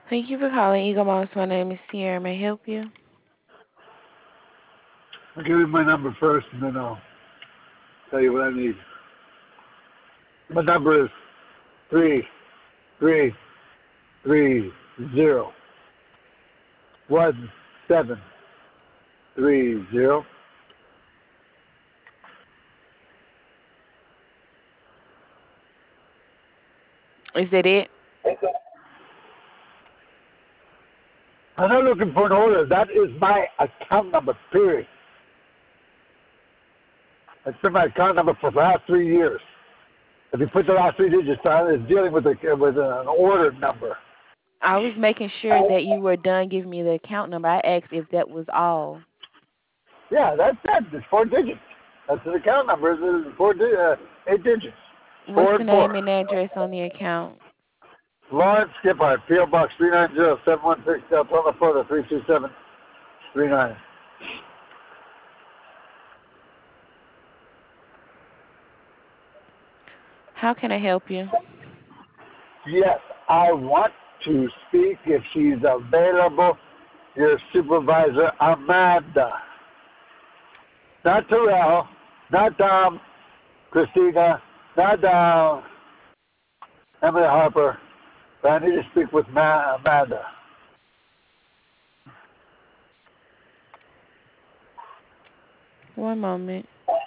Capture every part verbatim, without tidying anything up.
Thank you for calling Eagle Moss. My name is Sierra. May I help you? I'll give you my number first, and then I'll tell you what I need. My number is three three three zero one seven three zero. Is that it? I'm not looking for an order. That is my account number, period. It's been my account number for the last three years. If you put the last three digits on it, it's dealing with, a, with an order number. I was making sure that you were done giving me the account number. I asked if that was all. Yeah, that's it. It's four digits. That's the account number. It's four, di- uh, eight digits. What's Four the and four. name and address on the account? Lawrence Gippard, P O. Box three nine zero seven one six, Deltona, Florida three two seven three nine. How can I help you? Yes, I want to speak if she's available. Your supervisor, Amanda. Not Terrell, not Tom, Christina, not Down, Emily Harper. But I need to speak with Ma- Amanda. One moment.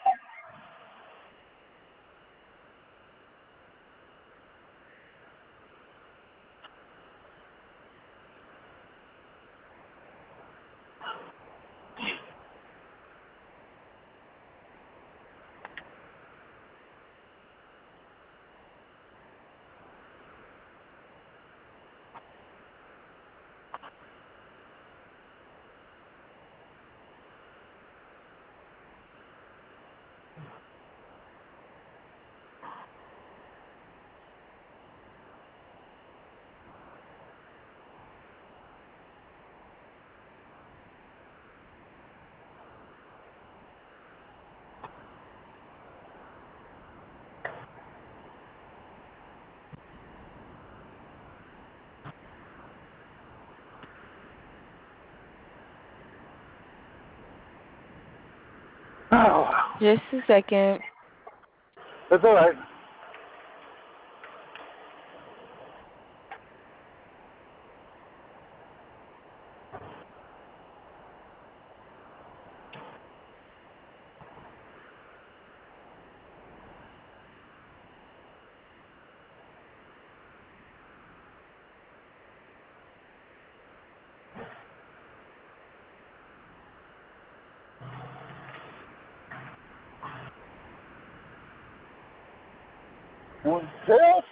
Oh, Just a second. that's all right. What else?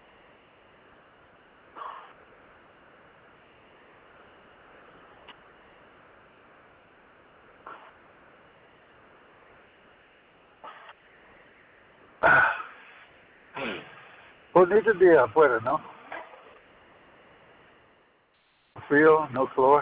Bonito día afuera, ¿no? Frío, no calor.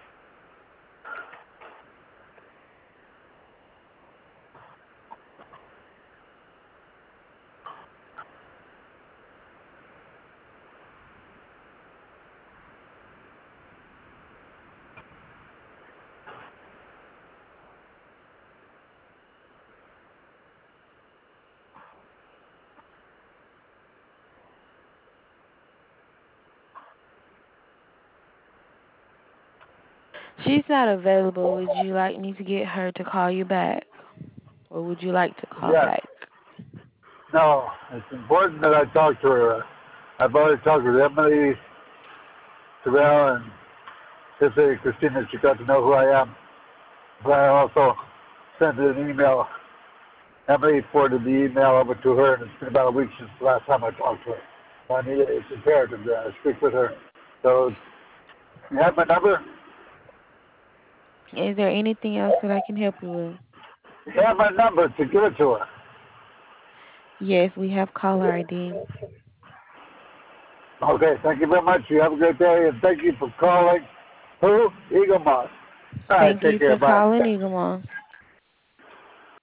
She's not available. Would you like me to get her to call you back? Or would you like to call Yes. back? No, it's important that I talk to her. I've already talked with Emily, Terrell, and Sister Christina. She got to know who I am. But I also sent her an email. Emily forwarded the email over to her, and it's been about a week since the last time I talked to her. So I need it. It's imperative that I speak with her. So you have my number? Is there anything else that I can help you with? You have my number to give it to her. Yes, we have caller I D. Okay, thank you very much. You have a good day, and thank you for calling. Who? Eagle Moss. All right, Thank take you care. for Bye. calling Eagle Moss.